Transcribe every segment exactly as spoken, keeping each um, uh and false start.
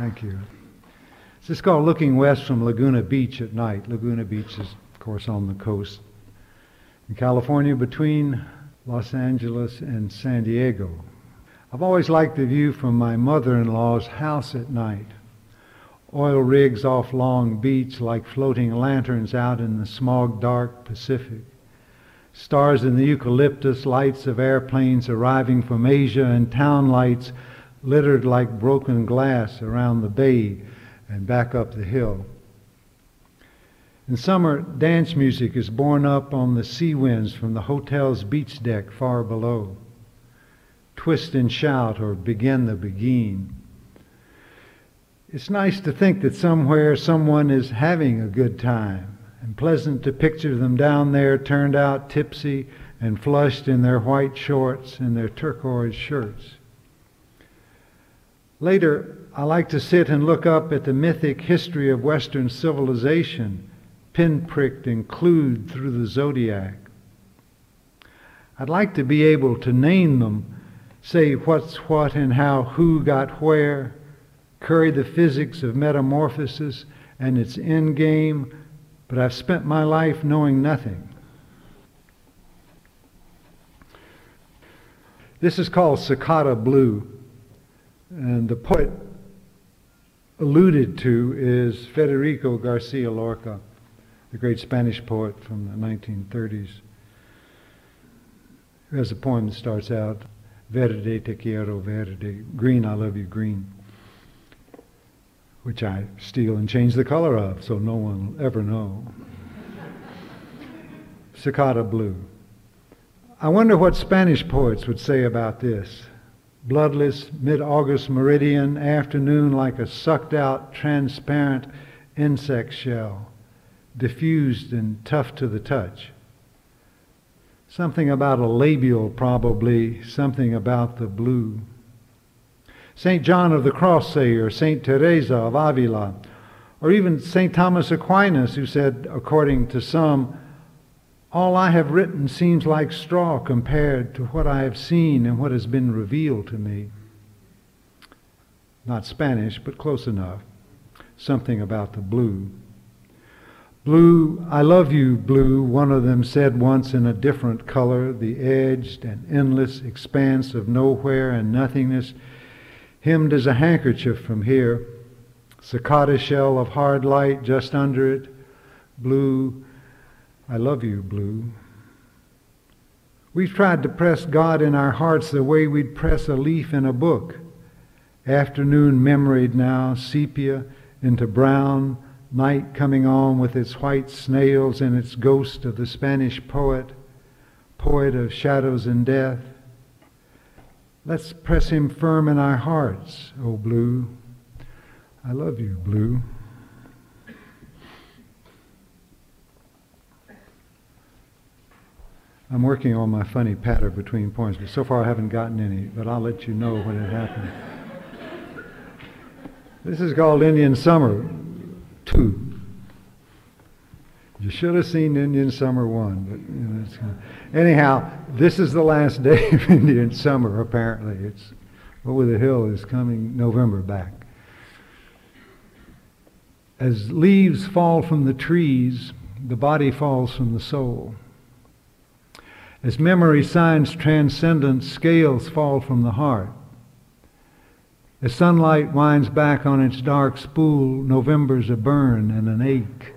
Thank you. This is called Looking West from Laguna Beach at Night. Laguna Beach is, of course, on the coast in California between Los Angeles and San Diego. I've always liked the view from my mother-in-law's house at night. Oil rigs off Long Beach like floating lanterns out in the smog-dark Pacific. Stars in the eucalyptus, lights of airplanes arriving from Asia, and town lights littered like broken glass around the bay and back up the hill. In summer, dance music is borne up on the sea winds from the hotel's beach deck far below. Twist and shout or begin the begin. It's nice to think that somewhere someone is having a good time, and pleasant to picture them down there turned out tipsy and flushed in their white shorts and their turquoise shirts. Later, I like to sit and look up at the mythic history of Western civilization, pinpricked and clued through the zodiac. I'd like to be able to name them, say what's what and how who got where, curry the physics of metamorphosis and its end game, but I've spent my life knowing nothing. This is called Cicada Blue, and the poet alluded to is Federico Garcia Lorca, the great Spanish poet from the nineteen thirties, who has a poem that starts out, Verde te quiero verde, green I love you green, which I steal and change the color of so no one will ever know. Cicada Blue. I wonder what Spanish poets would say about this. Bloodless, mid-August meridian afternoon like a sucked-out, transparent insect shell, diffused and tough to the touch. Something about a labial, probably, something about the blue. Saint John of the Cross, say, or Saint Teresa of Avila, or even Saint Thomas Aquinas, who said, according to some, all I have written seems like straw compared to what I have seen and what has been revealed to me. Not Spanish, but close enough. Something about the blue. Blue, I love you, blue, one of them said once in a different color, the edged and endless expanse of nowhere and nothingness, hemmed as a handkerchief from here, cicada shell of hard light just under it, blue, I love you, blue. We've tried to press God in our hearts the way we'd press a leaf in a book. Afternoon memoried now, sepia into brown, night coming on with its white snails and its ghost of the Spanish poet, poet of shadows and death. Let's press him firm in our hearts, oh blue. I love you, blue. I'm working on my funny patter between points, but so far I haven't gotten any, but I'll let you know when it happens. This is called Indian Summer two. You should have seen Indian Summer one, but you know, it's kind of, anyhow, this is the last day of Indian Summer, apparently. It's Over the Hill is coming November back. As leaves fall from the trees, the body falls from the soul. As memory signs transcendent, scales fall from the heart. As sunlight winds back on its dark spool, November's a burn and an ache.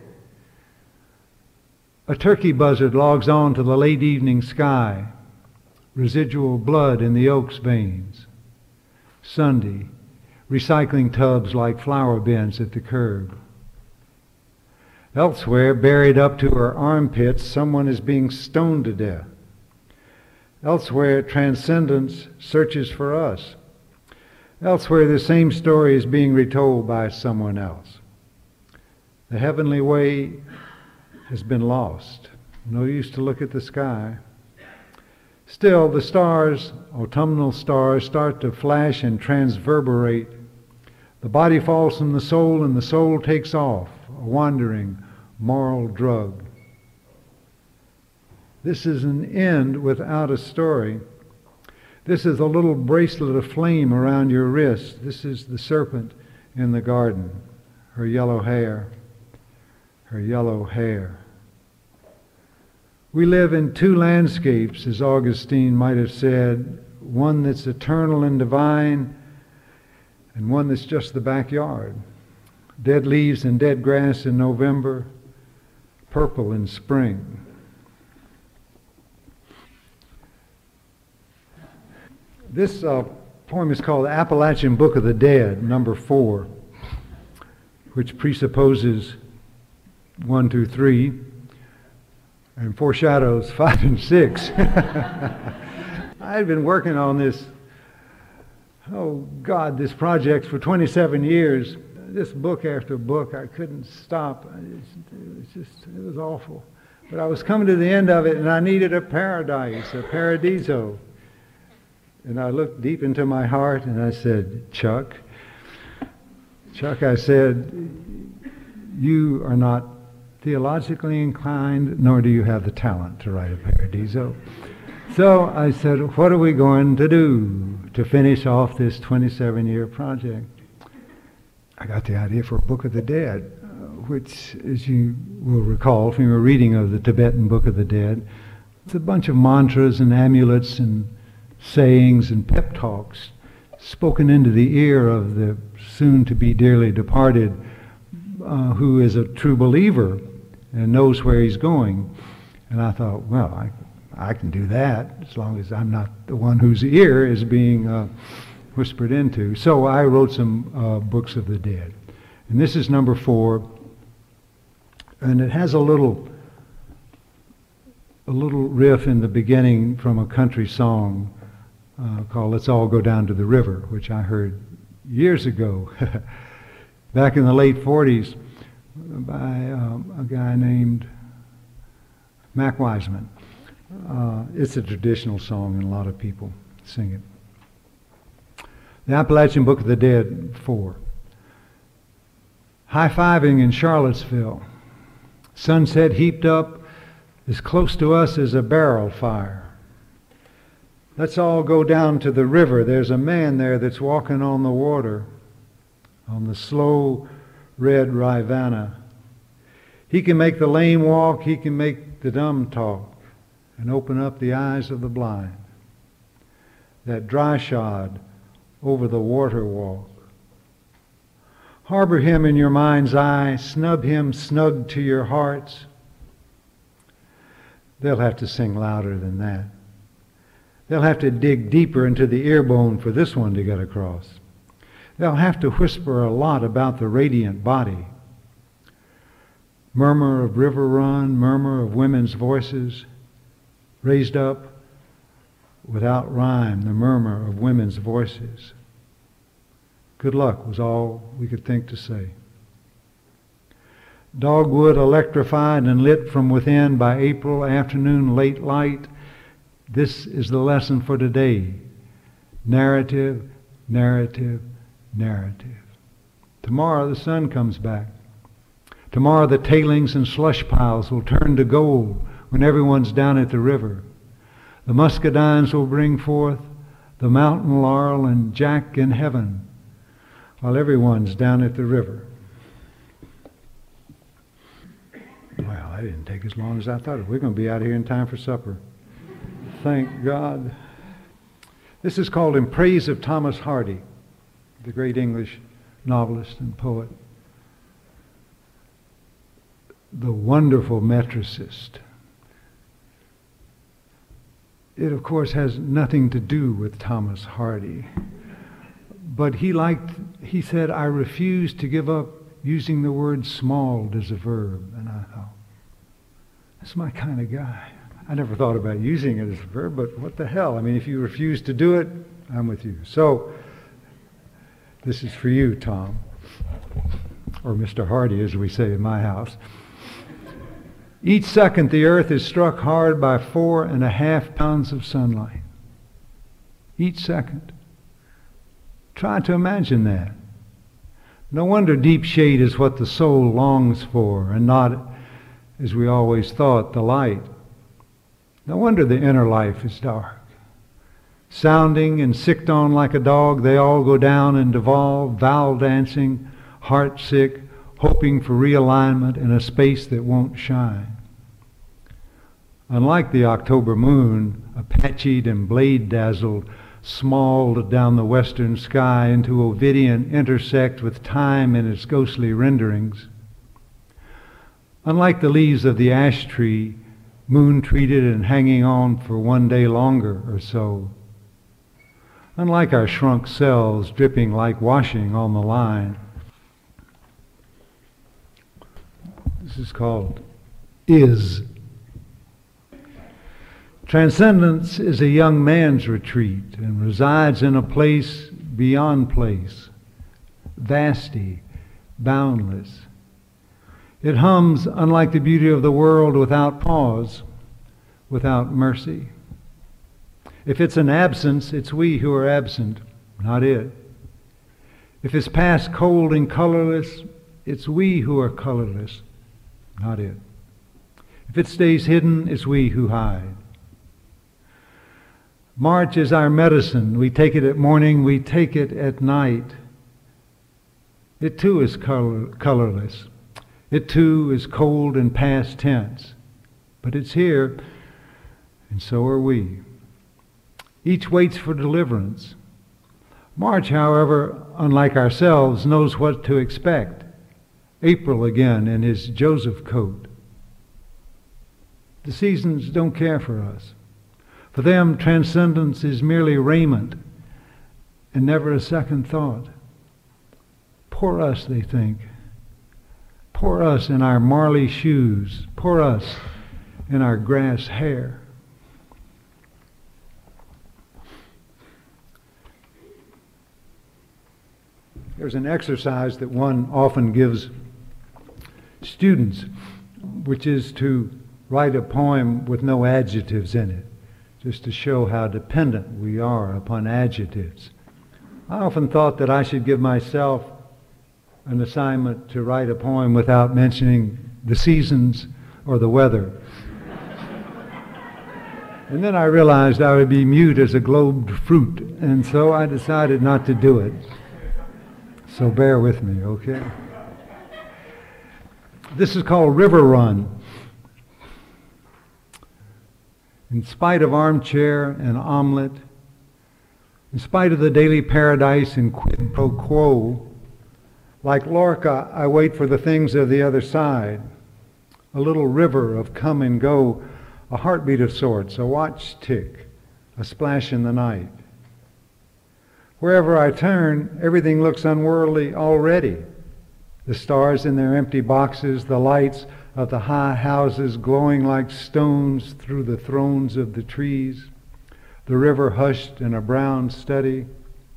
A turkey buzzard logs on to the late evening sky, residual blood in the oak's veins. Sunday, recycling tubs like flower bins at the curb. Elsewhere, buried up to her armpits, someone is being stoned to death. Elsewhere, transcendence searches for us. Elsewhere, the same story is being retold by someone else. The heavenly way has been lost. No use to look at the sky. Still, the stars, autumnal stars, start to flash and transverberate. The body falls from the soul, and the soul takes off, a wandering moral drug. This is an end without a story. This is a little bracelet of flame around your wrist. This is the serpent in the garden, her yellow hair, her yellow hair. We live in two landscapes, as Augustine might have said, one that's eternal and divine, and one that's just the backyard. Dead leaves and dead grass in November, purple in spring. This uh, poem is called Appalachian Book of the Dead, number four, which presupposes one, two, three, and foreshadows five and six. I had been working on this, oh God, this project for twenty-seven years. This book after book, I couldn't stop. It was just, it was awful. But I was coming to the end of it, and I needed a paradise, a paradiso. And I looked deep into my heart, and I said, Chuck, Chuck, I said, you are not theologically inclined, nor do you have the talent to write a paradiso. So I said, what are we going to do to finish off this twenty-seven-year project? I got the idea for a Book of the Dead, uh, which, as you will recall from your reading of the Tibetan Book of the Dead, it's a bunch of mantras and amulets and sayings and pep talks spoken into the ear of the soon-to-be dearly departed, uh, who is a true believer and knows where he's going. And I thought, well, I, I can do that as long as I'm not the one whose ear is being uh, whispered into. So I wrote some uh, books of the dead. And this is number four. And it has a little, a little riff in the beginning from a country song uh, called Let's All Go Down to the River, which I heard years ago, back in the late forties, by um, a guy named Mac Wiseman. Uh, it's a traditional song, and a lot of people sing it. The Appalachian Book of the Dead, four. High-fiving in Charlottesville. Sunset heaped up as close to us as a barrel fire. Let's all go down to the river. There's a man there that's walking on the water, on the slow red Rivanna. He can make the lame walk, he can make the dumb talk, and open up the eyes of the blind. That dry shod over the water walk. Harbor him in your mind's eye, snub him snug to your hearts. They'll have to sing louder than that. They'll have to dig deeper into the ear bone for this one to get across. They'll have to whisper a lot about the radiant body. Murmur of river run, murmur of women's voices, raised up without rhyme, the murmur of women's voices. Good luck was all we could think to say. Dogwood electrified and lit from within by April afternoon late light. This is the lesson for today. Narrative, narrative, narrative. Tomorrow the sun comes back. Tomorrow the tailings and slush piles will turn to gold when everyone's down at the river. The muscadines will bring forth the mountain laurel and jack in heaven while everyone's down at the river. Well, that didn't take as long as I thought. We're going to be out here in time for supper. Thank God. This is called In Praise of Thomas Hardy, the great English novelist and poet. The wonderful metricist. It, of course, has nothing to do with Thomas Hardy. But he liked, he said, I refuse to give up using the word smalled as a verb. And I thought, that's my kind of guy. I never thought about using it as a verb, but what the hell? I mean, if you refuse to do it, I'm with you. So, this is for you, Tom. Or Mister Hardy, as we say in my house. Each second the earth is struck hard by four and a half pounds of sunlight. Each second. Try to imagine that. No wonder deep shade is what the soul longs for and not, as we always thought, the light. No wonder the inner life is dark. Sounding and sicked on like a dog, they all go down and devolve, vow dancing, heart sick, hoping for realignment in a space that won't shine. Unlike the October moon, Apache'd and blade-dazzled, smalled down the western sky into Ovidian intersect with time in its ghostly renderings. Unlike the leaves of the ash tree, moon-treated and hanging on for one day longer or so. Unlike our shrunk cells dripping like washing on the line. This is called Is. Transcendence is a young man's retreat and resides in a place beyond place, vasty, boundless. It hums, unlike the beauty of the world, without pause, without mercy. If it's an absence, it's we who are absent, not it. If it's past cold and colorless, it's we who are colorless, not it. If it stays hidden, it's we who hide. March is our medicine. We take it at morning, we take it at night. It too is color, colorless. It too is cold and past tense. But it's here, and so are we. Each waits for deliverance. March, however, unlike ourselves, knows what to expect. April again in his Joseph coat. The seasons don't care for us. For them, transcendence is merely raiment and never a second thought. Poor us, they think. Poor us in our Marley shoes. Poor us in our grass hair. There's an exercise that one often gives students, which is to write a poem with no adjectives in it, just to show how dependent we are upon adjectives. I often thought that I should give myself an assignment to write a poem without mentioning the seasons or the weather. And then I realized I would be mute as a globed fruit, and so I decided not to do it. So bear with me, okay? This is called River Run. In spite of armchair and omelet, in spite of the daily paradise and quid pro quo, like Lorca, I wait for the things of the other side. A little river of come and go, a heartbeat of sorts, a watch tick, a splash in the night. Wherever I turn, everything looks unworldly already. The stars in their empty boxes, the lights of the high houses glowing like stones through the thrones of the trees, the river hushed in a brown study.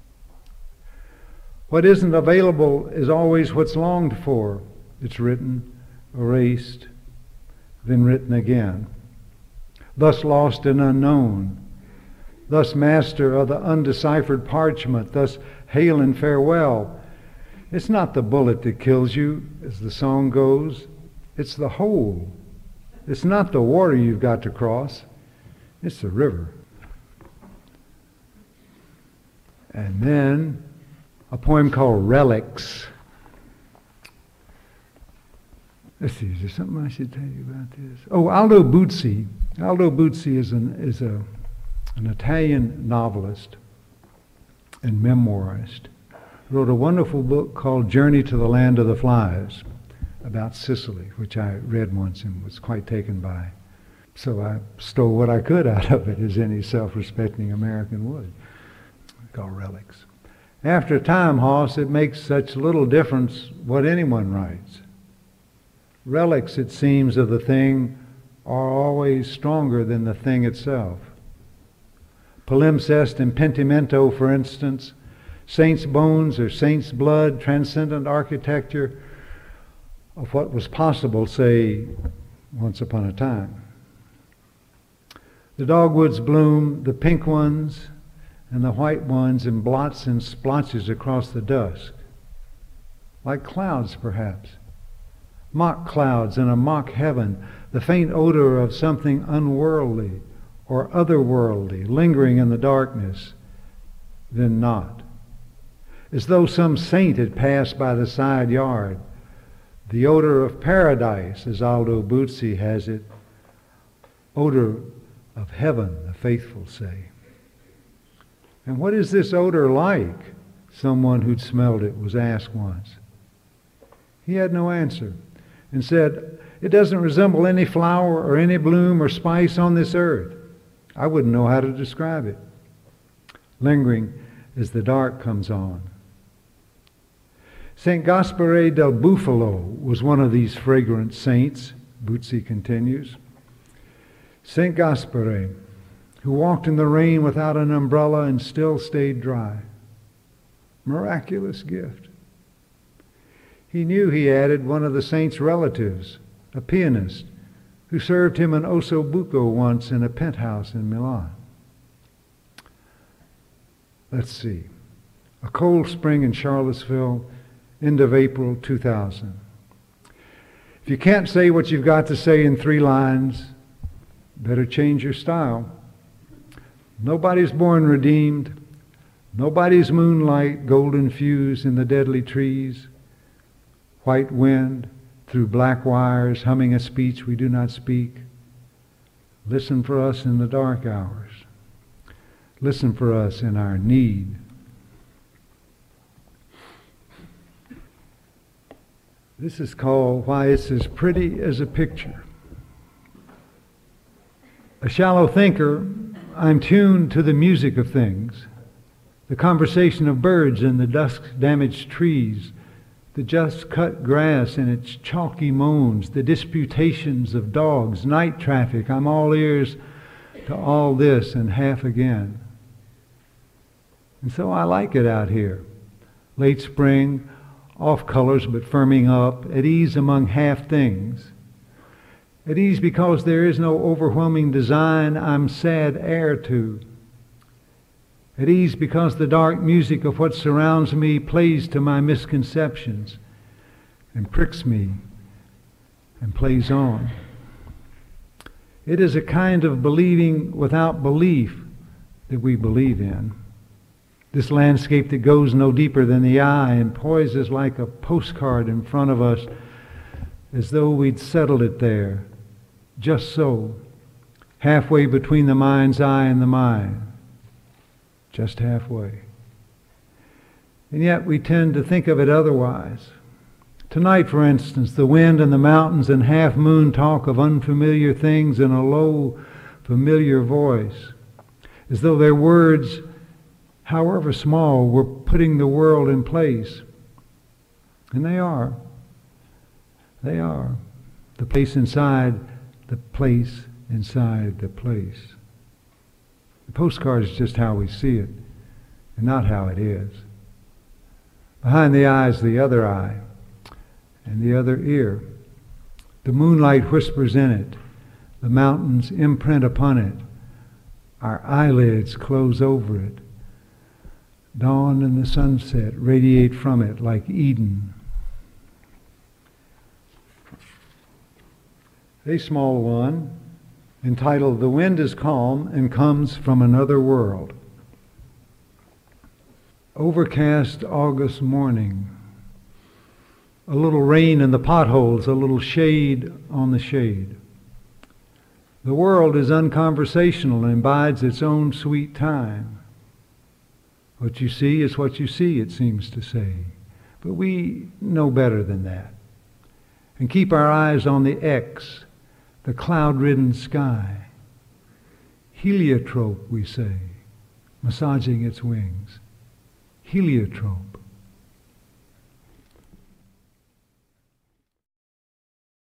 What isn't available is always what's longed for. It's written, erased, then written again. Thus lost and unknown, thus master of the undeciphered parchment, thus hail and farewell. It's not the bullet that kills you, as the song goes. It's the hole. It's not the water you've got to cross. It's the river. And then a poem called Relics. Let's see, is there something I should tell you about this? Oh, Aldo Buzzi. Aldo Buzzi is an, is a, an Italian novelist and memoirist. Wrote a wonderful book called Journey to the Land of the Flies about Sicily, which I read once and was quite taken by. So I stole what I could out of it, as any self-respecting American would. Called Relics. After a time, Hoss, it makes such little difference what anyone writes. Relics, it seems, of the thing are always stronger than the thing itself. Palimpsest and pentimento, for instance, saints' bones or saints' blood, transcendent architecture of what was possible, say, once upon a time. The dogwoods bloom, the pink ones and the white ones in blots and splotches across the dusk, like clouds perhaps, mock clouds in a mock heaven, the faint odor of something unworldly, or otherworldly, lingering in the darkness, then not. As though some saint had passed by the side yard, the odor of paradise, as Aldo Buzzi has it, odor of heaven, the faithful say. And what is this odor like? Someone who'd smelled it was asked once. He had no answer and said, it doesn't resemble any flower or any bloom or spice on this earth. I wouldn't know how to describe it. Lingering as the dark comes on. Saint Gaspare del Bufalo was one of these fragrant saints, Buzzi continues. Saint Gaspare, who walked in the rain without an umbrella and still stayed dry. Miraculous gift. He knew, he added, one of the saint's relatives, a pianist, who served him an osso buco once in a penthouse in Milan. Let's see. A cold spring in Charlottesville, end of April two thousand. If you can't say what you've got to say in three lines, better change your style. Nobody's born redeemed. Nobody's moonlight, golden fuse in the deadly trees. White wind through black wires, humming a speech we do not speak. Listen for us in the dark hours. Listen for us in our need. This is called Why It's as Pretty as a Picture. A shallow thinker, I'm tuned to the music of things, the conversation of birds in the dusk-damaged trees, the just-cut grass and its chalky moans, the disputations of dogs, night traffic. I'm all ears to all this and half again. And so I like it out here. Late spring, off colors but firming up, at ease among half things. At ease because there is no overwhelming design I'm sad heir to. At ease because the dark music of what surrounds me plays to my misconceptions and pricks me and plays on. It is a kind of believing without belief that we believe in. This landscape that goes no deeper than the eye and poises like a postcard in front of us as though we'd settled it there, just so, halfway between the mind's eye and the mind. Just halfway. And yet we tend to think of it otherwise. Tonight, for instance, the wind and the mountains and half-moon talk of unfamiliar things in a low, familiar voice, as though their words, however small, were putting the world in place. And they are. They are. The place inside the place inside the place. The postcard is just how we see it, and not how it is. Behind the eye is the other eye, and the other ear. The moonlight whispers in it, the mountains imprint upon it, our eyelids close over it. Dawn and the sunset radiate from it like Eden. A small one, entitled The Wind is Calm and Comes from Another World. Overcast August morning. A little rain in the potholes, a little shade on the shade. The world is unconversational and bides its own sweet time. What you see is what you see, it seems to say. But we know better than that. And keep our eyes on the X, the cloud-ridden sky. Heliotrope, we say, massaging its wings. Heliotrope.